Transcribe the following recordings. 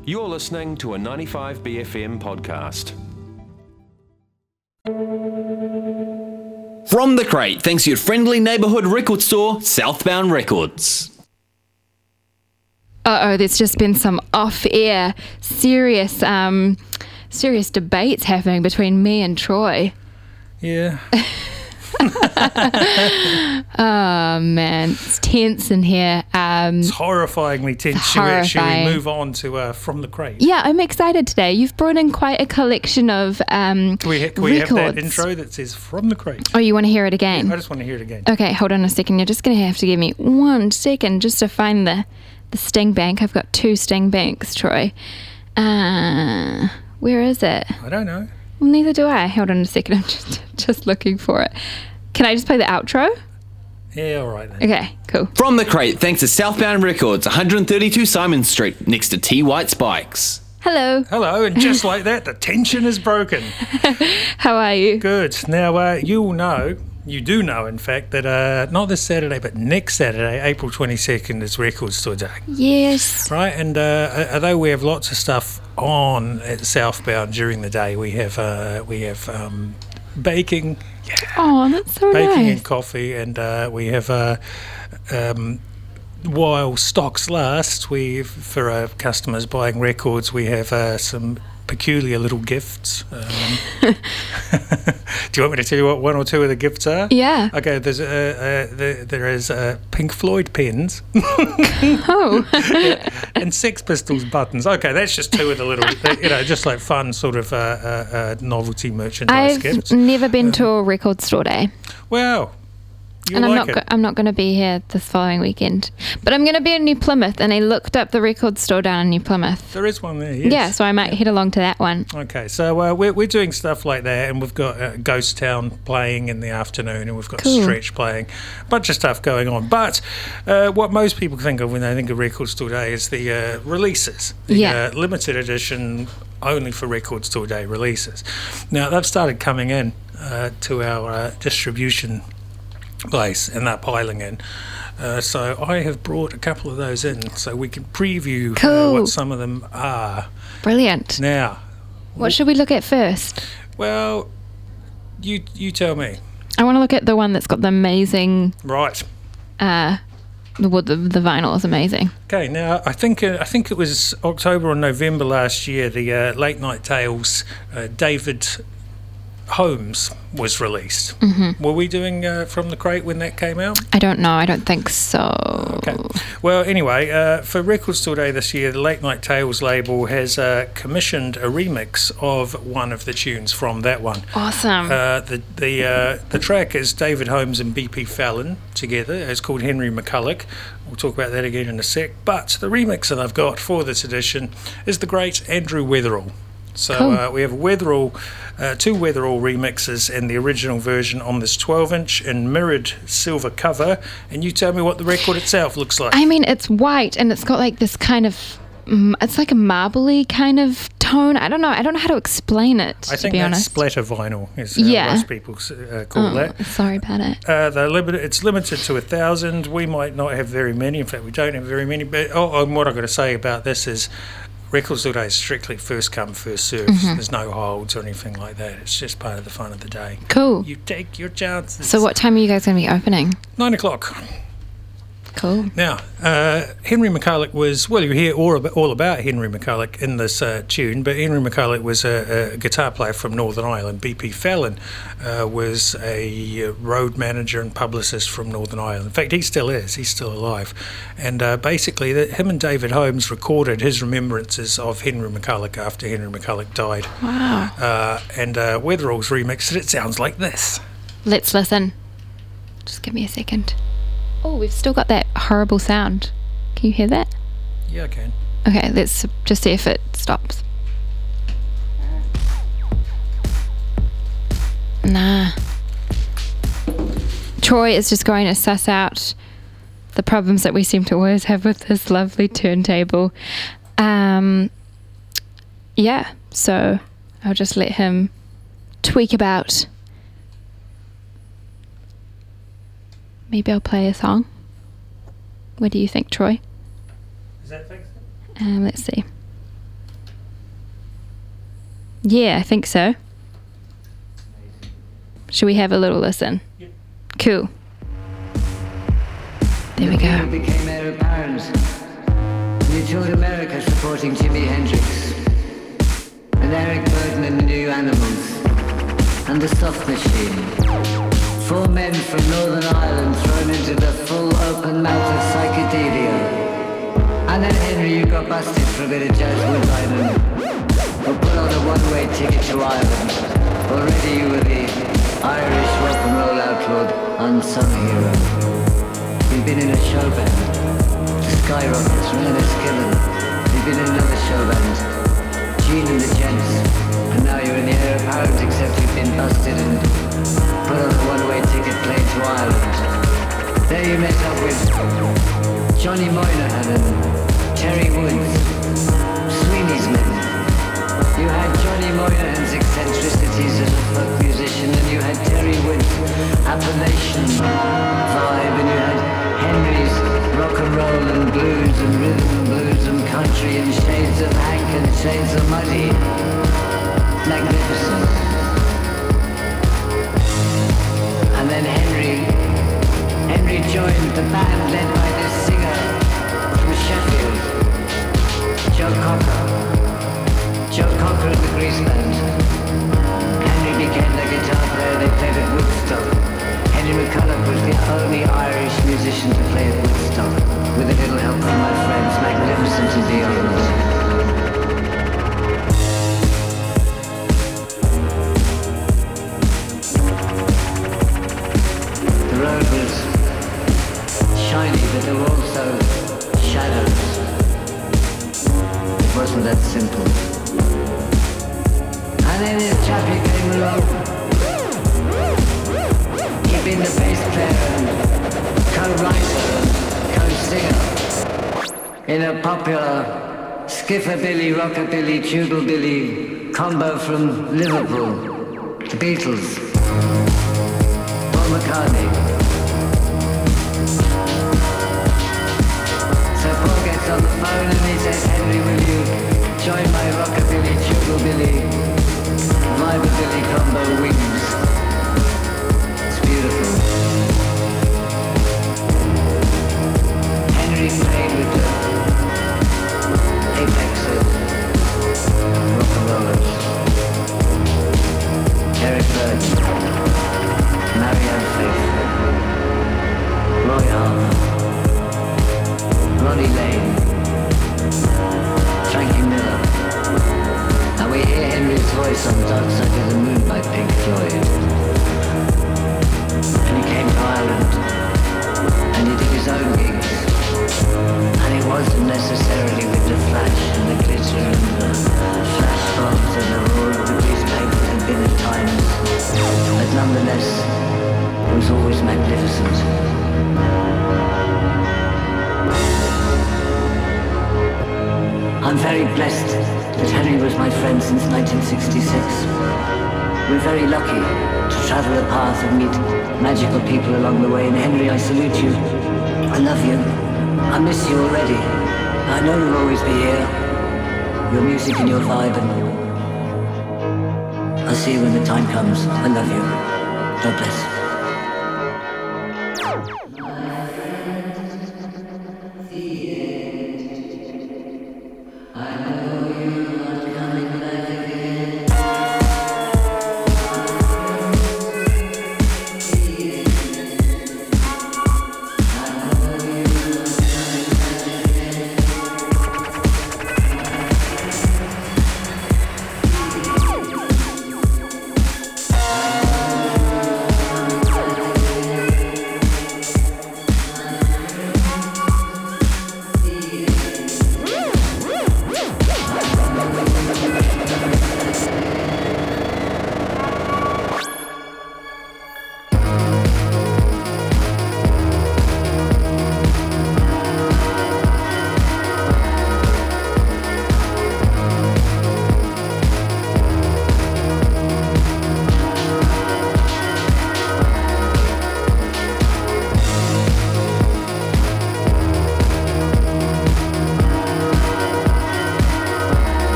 You're listening to a 95BFM podcast. From the Crate, thanks to your friendly neighbourhood record store, Southbound Records. There's just been some off-air serious debates happening between me and Troy. Yeah. Oh man, it's tense in here. It's horrifyingly tense. Should we move on to From the Crate? Yeah, I'm excited today. You've brought in quite a collection of Can we have that records. intro that says From the Crate? Oh, you want to hear it again? I just want to hear it again. Okay, hold on a second. You're just going to have to give me 1 second just to find the Sting Bank. I've got 2 Sting Banks, Troy. Where is it? I don't know. Well, neither do I. Hold on a second. I'm just looking for it. Can I just play the outro? Yeah, all right then. Okay, cool. From the Crate, thanks to Southbound Records, 132 Simon Street, next to T. White's Bikes. Hello. Hello, and just like that, the tension is broken. How are you? Good. Now, you do know, in fact, that not this Saturday, but next Saturday, April 22nd, is Record Store Day. Yes. Right, and although we have lots of stuff on at Southbound during the day, we have baking. Yeah. Oh, that's so Baking nice. and coffee, and we have while stocks last, for our customers buying records, we have some peculiar little gifts. Do you want me to tell you what 1 or 2 of the gifts are? Yeah. Okay, there is Pink Floyd pens. Oh. And Sex Pistols buttons. Okay, that's just 2 of the little, just like fun sort of novelty merchandise I've gifts. never been to a record store day. Well, And I'm not going to be here this following weekend. But I'm going to be in New Plymouth, and I looked up the record store down in New Plymouth. There is one there, yes. Yeah, so I might head along to that one. Okay, so we're doing stuff like that, and we've got Ghost Town playing in the afternoon, and we've got Cool. Stretch playing, a bunch of stuff going on. But what most people think of when they think of Record Store Day is the releases, the limited edition, only for Record Store Day releases. Now, they've started coming in to our distribution place, and they're piling in. So I have brought a couple of those in so we can preview Cool. what some of them are. Brilliant. Now, What should we look at first? well, you tell me. I want to look at the one that's got the amazing, Right. the vinyl is amazing. Okay. Now, I think it was October or November last year. The Late Night Tales, David Holmes was released. Mm-hmm. Were we doing From the Crate when that came out? I don't know. I don't think so. Okay. Well, anyway, for Record Store Day this year, the Late Night Tales label has commissioned a remix of one of the tunes from that one. Awesome. The track is David Holmes and BP Fallon together. It's called Henry McCulloch. We'll talk about that again in a sec. But the remix that I've got for this edition is the great Andrew Weatherall. So Cool. we have Weatherall, 2 Weatherall remixes and the original version on this 12-inch and mirrored silver cover. And you tell me what the record itself looks like. I mean, it's white, and it's got like this kind of, it's like a marbly kind of tone. I don't know how to explain it, I to think be that's honest. splatter vinyl, is Yeah. most people call that. Sorry about it. It's limited to 1,000. We might not have very many. In fact, we don't have very many. But and what I've got to say about this is Record Store Day is strictly first come, first served. Mm-hmm. There's no holds or anything like that. It's just part of the fun of the day. Cool. You take your chances. So what time are you guys going to be opening? 9 o'clock. Cool. Now, Henry McCulloch was, well, you hear all about Henry McCulloch in this tune, but Henry McCulloch was a guitar player from Northern Ireland. BP Fallon was a road manager and publicist from Northern Ireland. In fact, he still is. He's still alive. And basically, him and David Holmes recorded his remembrances of Henry McCulloch after Henry McCulloch died. Wow. And Weatherall's remixed it. It sounds like this. Let's listen. Just give me a second. Oh, we've still got that horrible sound. Can you hear that? Yeah, I can. Okay, let's just see if it stops. Nah. Troy is just going to suss out the problems that we seem to always have with this lovely turntable. Yeah, so I'll just let him tweak about. Maybe I'll play a song. What do you think, Troy? Is that fixed? Let's see. Yeah, I think so. Should we have a little listen? Yeah. Cool. There we You go. became heir apparent. You toured America supporting Jimi Hendrix and Eric Burden and the New Animals and the Soft Machine. 4 men from Northern Ireland thrown into the full open mouth of psychedelia. And then Henry, you got busted for a bit of jazz woodbine or put on a one-way ticket to Ireland. Already you were the Irish rock and roll outlawed unsung hero. You've been in a show band, the Skyrockets, Renner Skillen. You've been in another show band, Gene and the Gents. And now you're in the heir apparent, except you've been busted and put on a one-way ticket plane to Ireland. There you met up with Johnny Moynihan and Terry Woods, Sweeney's men. You had Johnny Moynihan's eccentricities as a folk musician, and you had Terry Woods' Appalachian vibe, and you had Henry's rock and roll and blues and rhythm and blues and country and shades of Hank and shades of Muddy. Magnificent. And then Henry joined the band led by this singer from Sheffield, Joe Cocker and the Grease Band. Henry became the guitar player they played at Woodstock. Henry McCulloch was the only Irish musician to play at Woodstock, with a little help from my friends Magnificent and Beyond. The road was shiny, but there were also shadows. It wasn't that simple. And then this chappie came along. He'd been the bass player and co-writer and co-singer in a popular skiffabilly, rockabilly, tubalbilly combo from Liverpool, the Beatles, Paul McCartney. So Paul gets on the phone and he says, Henry, will you join my rockabilly, tubalbilly, vibrabilly combo wings? It's beautiful. Henry played with the apex of rock and rollers. Eric Burden, Marianne Faith, Roy Harper, Ronnie Lane, Frankie Miller. And we hear Henry's voice on Dark Side of the Moon by Pink Floyd. And he came to Ireland, and he did his own gigs. And it wasn't necessarily with the flash and the glitter and the flash bombs and the roar of the grease paint that had been at times. But nonetheless, it was always magnificent. I'm very blessed that Henry was my friend since 1966. We're very lucky to travel a path and meet magical people along the way. And Henry, I salute you. I love you. I miss you already. I know you'll always be here. Your music and your vibe, and I'll see you when the time comes. I love you. God bless.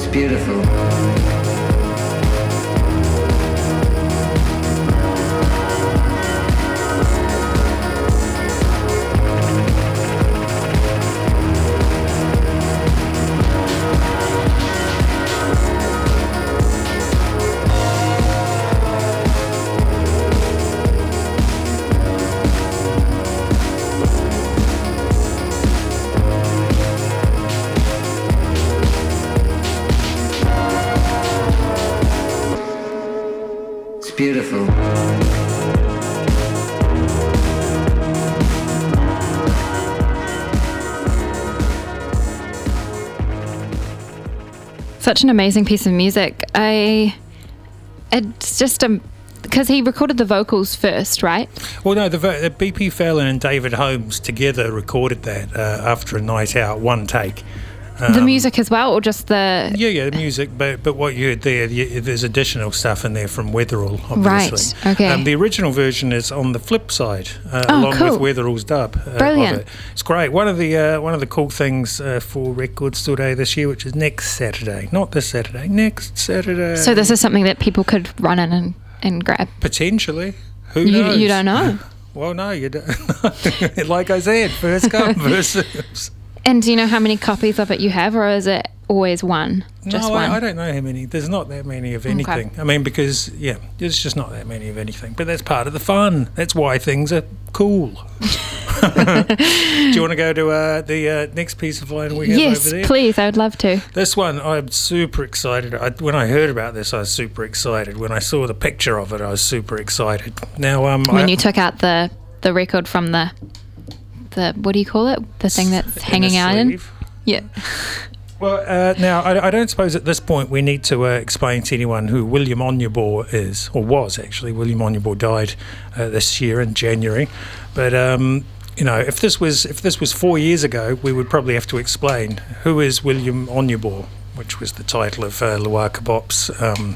beautiful. Beautiful. Such an amazing piece of music. It's just because he recorded the vocals first, right? Well, no, the BP Fallon and David Holmes together recorded that after a night out, one take. The music as well, or just the... Yeah, the music, but what you heard there's additional stuff in there from Weatherall, obviously. Right, okay. The original version is on the flip side, along cool. with Weatherall's dub. Brilliant. Of it. It's great. One of the cool things for Record Store Day this year, which is next Saturday, not this Saturday, next Saturday. So this is something that people could run in and grab? Potentially. Who knows? You don't know? Well, no, you don't. Like I said, first come, first serves. And do you know how many copies of it you have, or is it always one? Just one? I don't know how many. There's not that many of anything. Okay. I mean, because, there's just not that many of anything. But that's part of the fun. That's why things are cool. Do you want to go to the next piece of line we have over there? Yes, please. I would love to. This one, I'm super excited. When I heard about this, I was super excited. When I saw the picture of it, I was super excited. Now, when you took out the record from the what do you call it? The thing that's hanging out in? Yeah. Well, now, I don't suppose at this point we need to explain to anyone who William Onyeabor is, or was actually. William Onyeabor died this year in January. But, if this was 4 years ago, we would probably have to explain who is William Onyeabor, which was the title of Luaka Bop's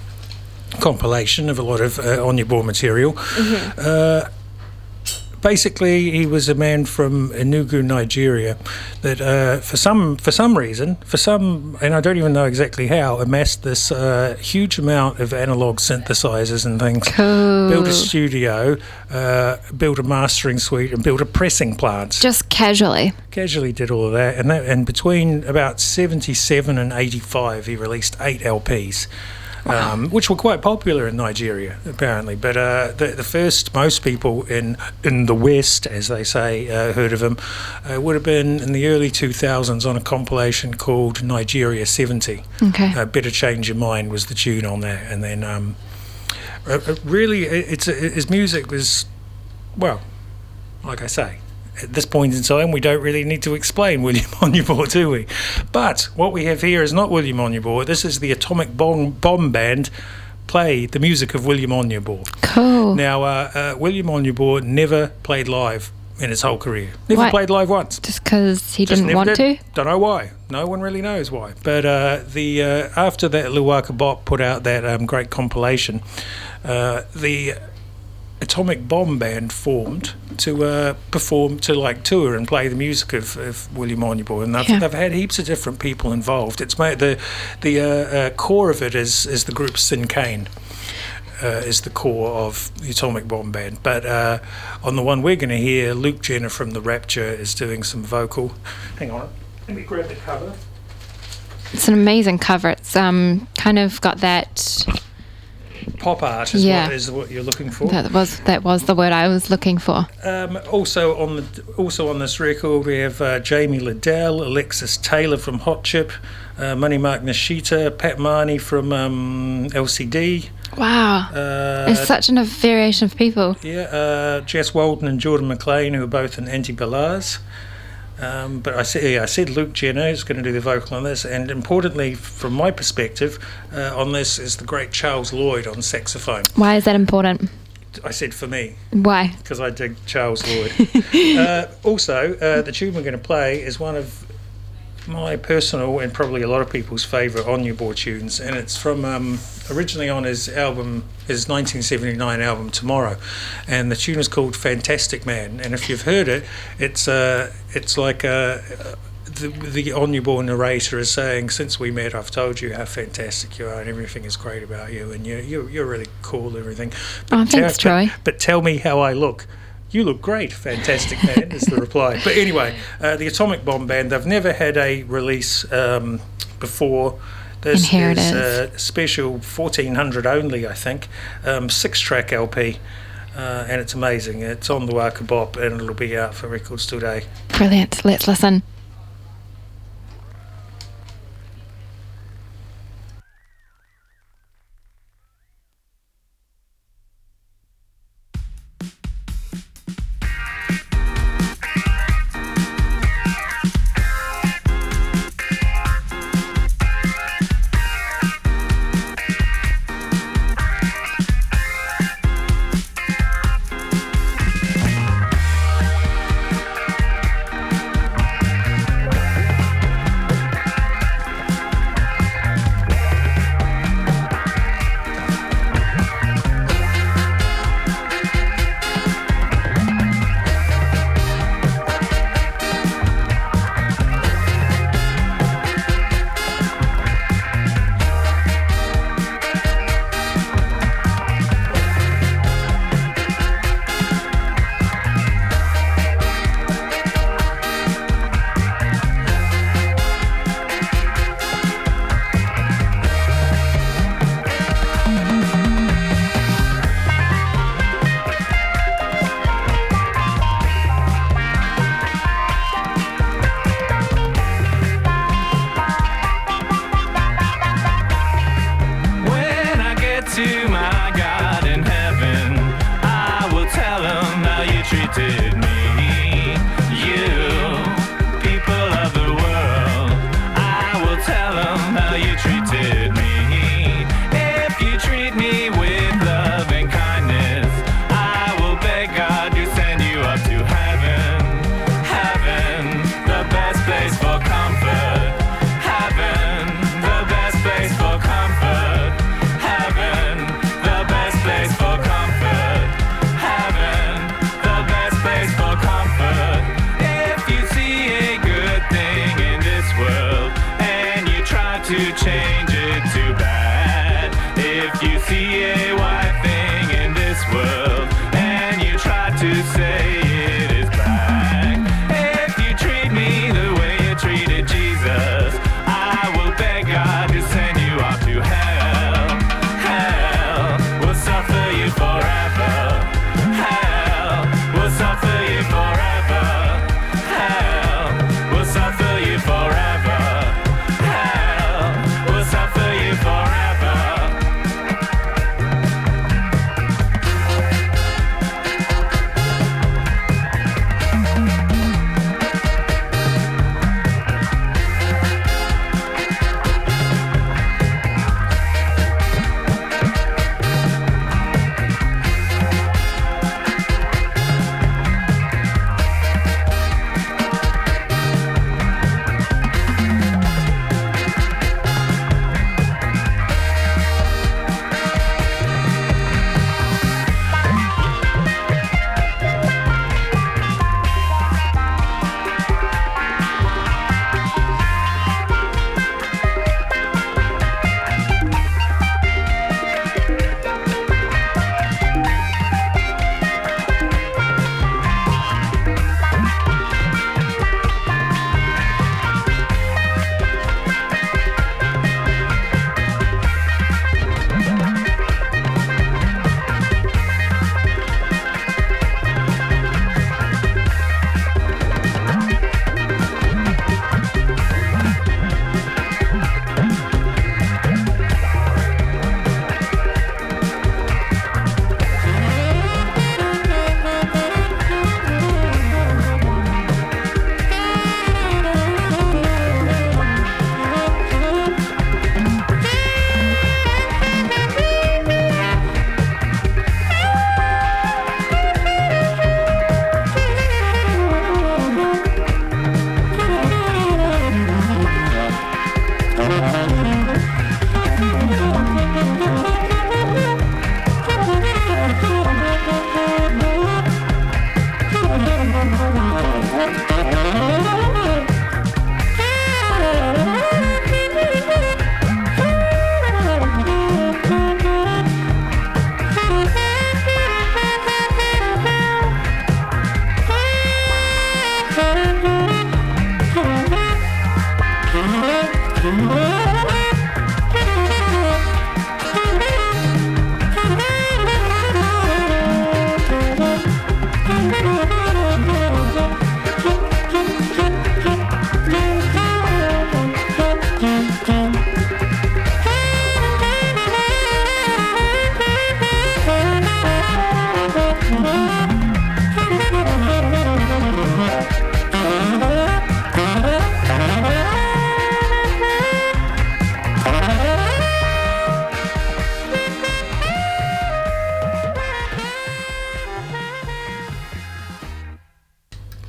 compilation of a lot of Onyeabor material. Mm-hmm. Basically, he was a man from Enugu, Nigeria, that for some reason, and I don't even know exactly how, amassed this huge amount of analog synthesizers and things. Cool. Built a studio, built a mastering suite, and built a pressing plant. Just casually. Casually did all of that, and between about 77 and 85, he released 8 LPs. Wow. Which were quite popular in Nigeria, apparently. But the first most people in the West, as they say, heard of him, would have been in the early 2000s on a compilation called Nigeria 70. Okay. Better Change Your Mind was the tune on that. And then really, his music was, well, like I say, at this point in time, we don't really need to explain William Onyeabor, do we? But what we have here is not William Onyeabor. This is the Atomic Bomb Band play the music of William Onyeabor. Cool. Now, William Onyeabor never played live in his whole career. Never played live once. Just because he didn't want to? Don't know why. No one really knows why. But after that, Luaka Bop put out that great compilation, the Atomic Bomb Band formed to perform, to tour and play the music of William Onyeabor, and they've had heaps of different people involved. It's made the core of it is the group Sin Cane. Is the core of the Atomic Bomb Band, but on the one we're going to hear, Luke Jenner from The Rapture is doing some vocal. Hang on, let me grab the cover. It's an amazing cover. It's kind of got that pop art is what you're looking for. That was the word I was looking for. Also on this record we have Jamie Liddell, Alexis Taylor from Hot Chip, Money Mark Nishita, Pat Marnie from LCD. Wow, it's such a variation of people. Yeah, Jess Walden and Jordan McLean, who are both in Anti-Ballaz. But I said Luke Jenner is going to do the vocal on this, and importantly, from my perspective, on this is the great Charles Lloyd on saxophone. Why is that important? I said for me. Why? Because I dig Charles Lloyd. Also, the tune we're going to play is one of my personal and probably a lot of people's favourite Onyeabor tunes, and it's from originally on his 1979 album Tomorrow, and the tune is called Fantastic Man. And if you've heard it, it's like the On Your Born narrator is saying, since we met, I've told you how fantastic you are and everything is great about you, and you're really cool and everything. Oh, thanks, Troy. But tell me how I look. You look great, fantastic man, is the reply. But anyway, the Atomic Bomb Band, they've never had a release before. This And here is it a special 1400 only, I think, 6-track LP, and it's amazing. It's on the Waka Bop, and it'll be out for records today. Brilliant. Let's listen. We'll suffer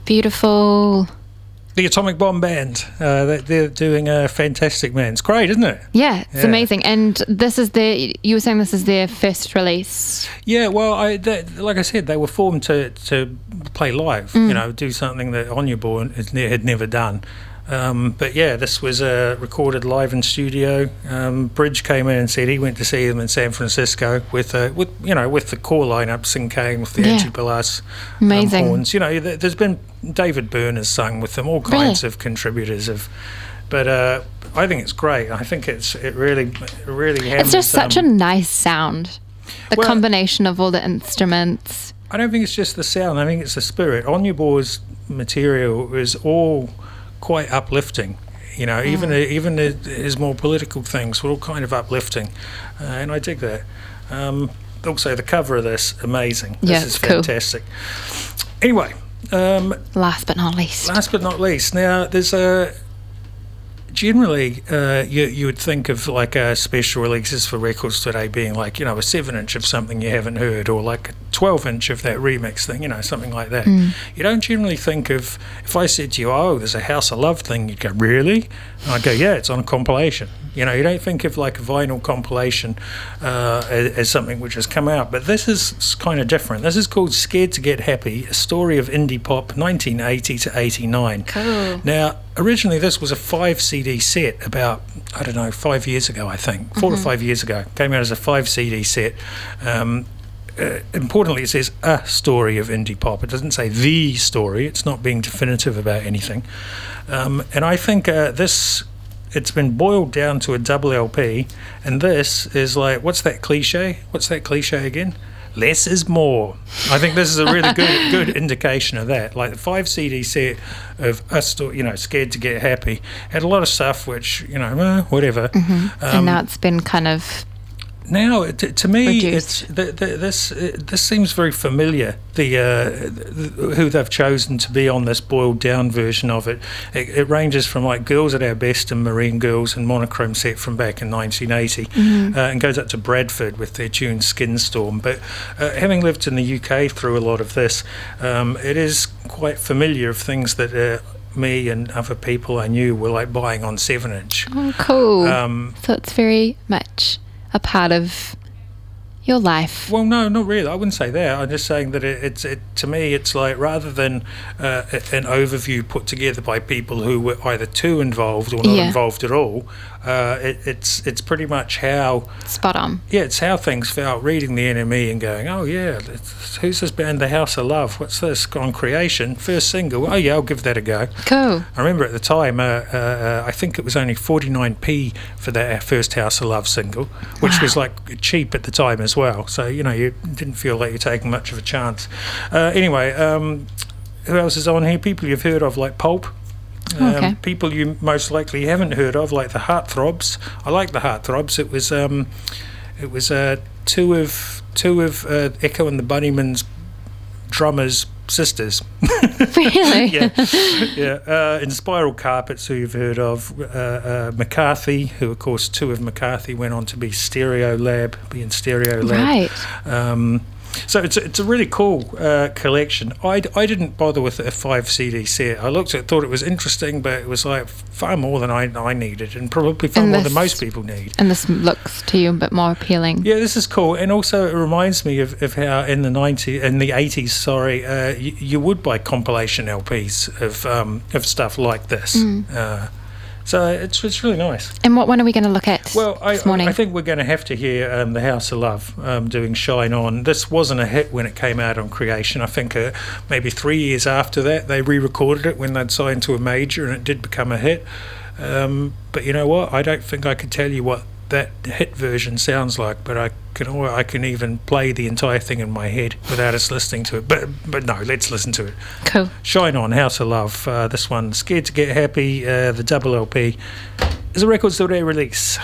Beautiful. The Atomic Bomb Band. They're doing a fantastic, man. It's great, isn't it? Yeah, it's amazing. And you were saying this is their first release. Yeah, well, like I said, they were formed to play live, do something that Anya Born had never done. But yeah, this was recorded live in studio. Bridge came in and said he went to see them in San Francisco with the core lineup, Sing Kane with the Antipalas horns. There's been David Byrne has sung with them, all kinds of contributors have. But I think it's great. I think it really hammers. It's just such a nice sound. The combination of all the instruments. I don't think it's just the sound. I think it's the spirit. Anya Bor's material is all quite uplifting, even his more political things were all kind of uplifting, and I dig that. Also, the cover of this, amazing. This is fantastic. Cool. Anyway, last but not least. Now, there's generally, you would think of like special releases for records today being like, a 7-inch of something you haven't heard, or like a 12-inch of that remix thing, something like that. You don't generally think of, if I said to you, oh, there's a House of Love thing, you'd go, really? And I'd go, yeah, it's on a compilation. You don't think of like a vinyl compilation as something which has come out, but this is kind of different. This is called Scared to Get Happy, a story of indie pop 1980 to 89. Cool. Now, originally this was a 5 CD set about, 5 years ago, I think, 4 or 5 years ago. Came out as a 5 CD set. Importantly, it says a story of indie pop. It doesn't say the story. It's not being definitive about anything. And I think it's been boiled down to a double LP, and this is like, what's that cliche? What's that cliche again? Less is more. I think this is a really good indication of that. Like the 5 CD set of us, Scared to Get Happy, had a lot of stuff which, whatever. And now it's been kind of. Now, to me, reduced. This seems very familiar. Who they've chosen to be on this boiled down version of it. It ranges from like Girls at Our Best and Marine Girls and Monochrome set from back in 1980, and goes up to Bradford with their tune Skin Storm. But having lived in the UK through a lot of this, it is quite familiar of things that. Me and other people I knew were like buying on 7-inch. Oh, cool. So it's very much a part of your life. Well, no, not really. I wouldn't say that. I'm just saying that to me, it's like rather than an overview put together by people who were either too involved or not involved at all. It's pretty much how spot on. Yeah, it's how things felt reading the NME and going, oh yeah, who's this band, The House of Love? What's this? On Creation, first single. Oh yeah, I'll give that a go. Cool. I remember at the time, I think it was only 49p for that first House of Love single, which was like cheap at the time as well. So you didn't feel like you're taking much of a chance. Anyway, who else is on here? People you've heard of, like Pulp. People you most likely haven't heard of, like the Heartthrobs. I like the Heartthrobs. It was two of Echo and the Bunnymen's drummers' sisters. Really? yeah. In Spiral Carpets, who you've heard of, McCarthy, who of course two of McCarthy went on to be Stereolab. Right. So it's a really cool collection. I didn't bother with a 5 CD set. I looked at it, thought it was interesting, but it was like far more than I needed, and probably far more than most people need. And this looks to you a bit more appealing. Yeah, this is cool, and also it reminds me of how in the 80s, you would buy compilation LPs of stuff like this. So it's really nice. And what one are we going to look at this morning? I think we're going to have to hear The House of Love doing Shine On. This wasn't a hit when it came out on Creation. I think maybe 3 years after that they re-recorded it when they'd signed to a major, and it did become a hit. But you know what? I don't think I could tell you what that hit version sounds like, but I can even play the entire thing in my head without us listening to it. But no, let's listen to it. Cool. Shine On, House of Love. This one, Scared to Get Happy, the double LP, is a Record Store Day release.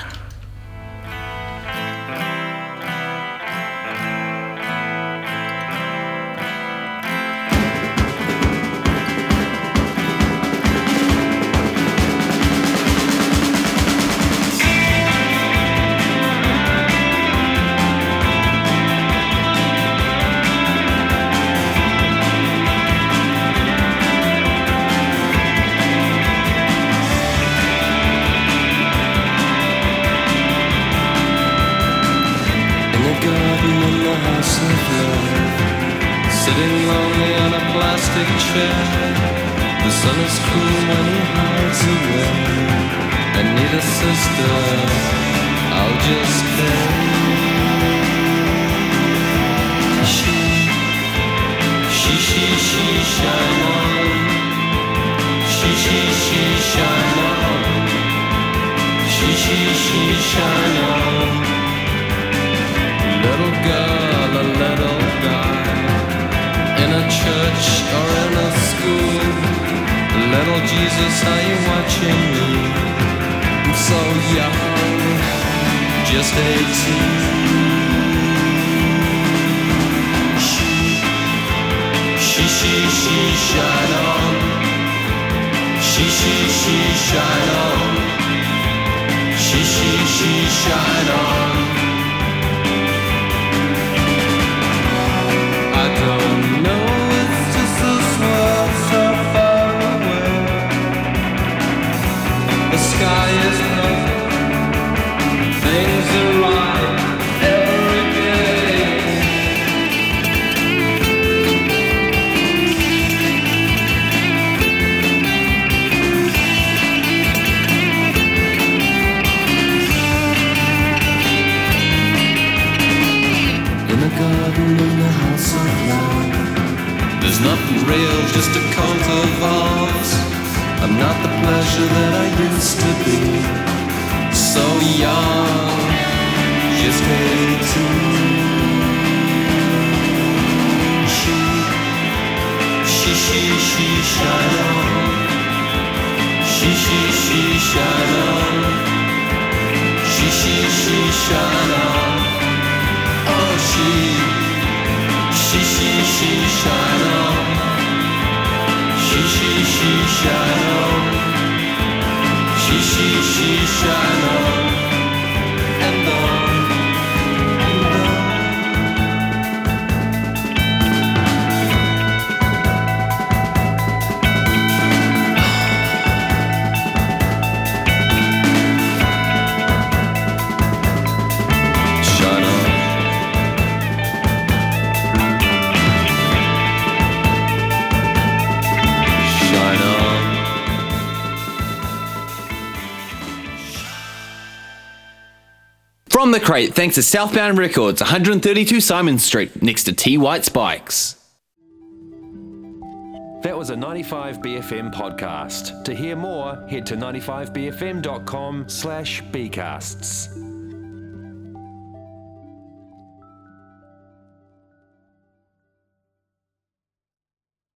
chair. The sun is cool when he hides away. I need a sister, I'll just stay. She, shine on. She, shine on. She, shine on. Little girl, a little guy, in a church or in a school. Little Jesus, are you watching me? I'm so young, just 18. She shine on. She shine on. She shine on. I don't know, it's just this world so far away. The sky is blue, things are right every day. In the house of love, there's nothing real, just a coat of arms. I'm not the pleasure that I used to be. So young, just 18. She shine on. She shine on. She shine on. Oh, she shine on. She shine on. She shine on. And on, and on. Shine on. From the crate, thanks to Southbound Records, 132 Simon Street, next to T White Spikes. That was a 95BFM podcast. To hear more, head to 95bfm.com/bcasts.